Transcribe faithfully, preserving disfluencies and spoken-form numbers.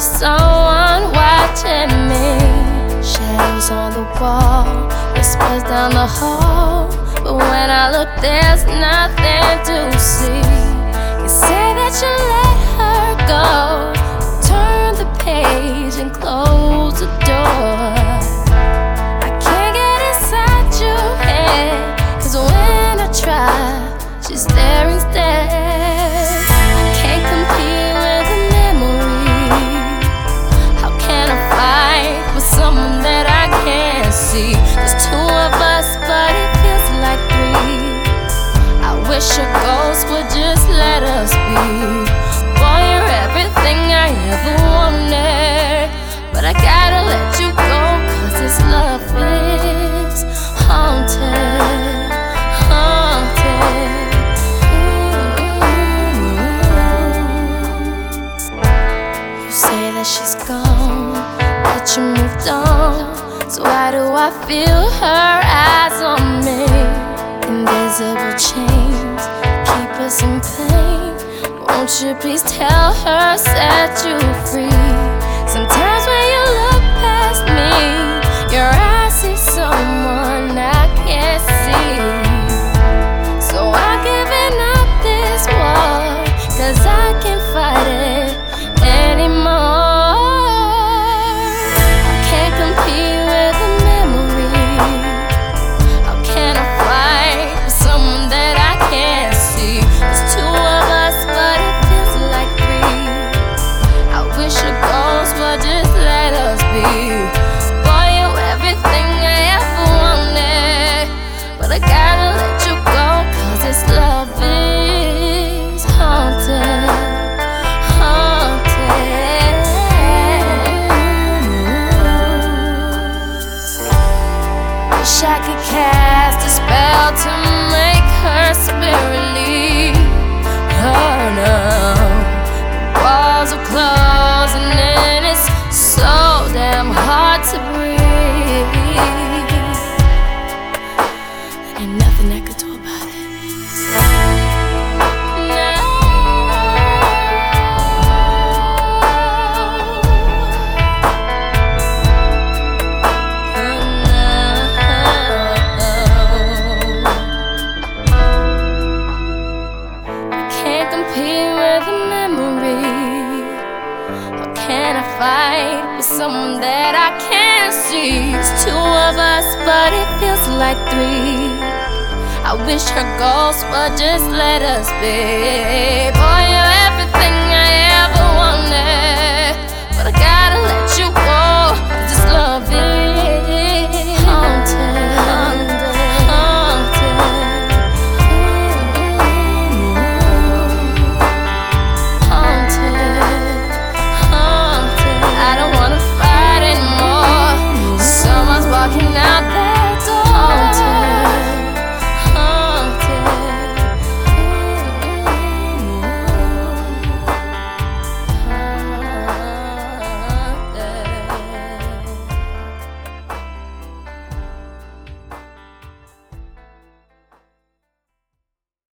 there's someone watching me. Shadows on the wall, whispers down the hall, but when I look there's nothing to see. You say that you let her go, turn the page and close the door. I can't get inside your head, cause when I try, she's there instead. I can't compete with a memory. How can I fight with someone that I can't see? There's two of us, but it feels like three. I wish a ghost would just let us be. Boy, you're everything I ever wanted, but I gotta let you go, cause this love is haunted, haunted. You say that she's gone, that you moved on, so why do I feel her eyes on me? Invisible chains keep us in pain. Won't you please tell her, set you free? Sometimes when you look past me, your eyes see someone I can't see. So I'm giving up this war, cause I can't fight it anymore. I can't compete with a memory. How can I fight with someone that I can't see? There's two of us, but it feels like three. I wish a ghost would just let us be. Boy, you're everything I ever wanted, but I gotta let you go, cause this love is haunted, haunted. Wish I could cast a spell to make her spirit leave. Oh no, the walls are closing and it's so damn hard to breathe. Ain't nothing I could do about it. Can't compete with a memory. How can I fight with someone that I can't see? It's two of us, but it feels like three. I wish her ghost would just let us be. Boy, you're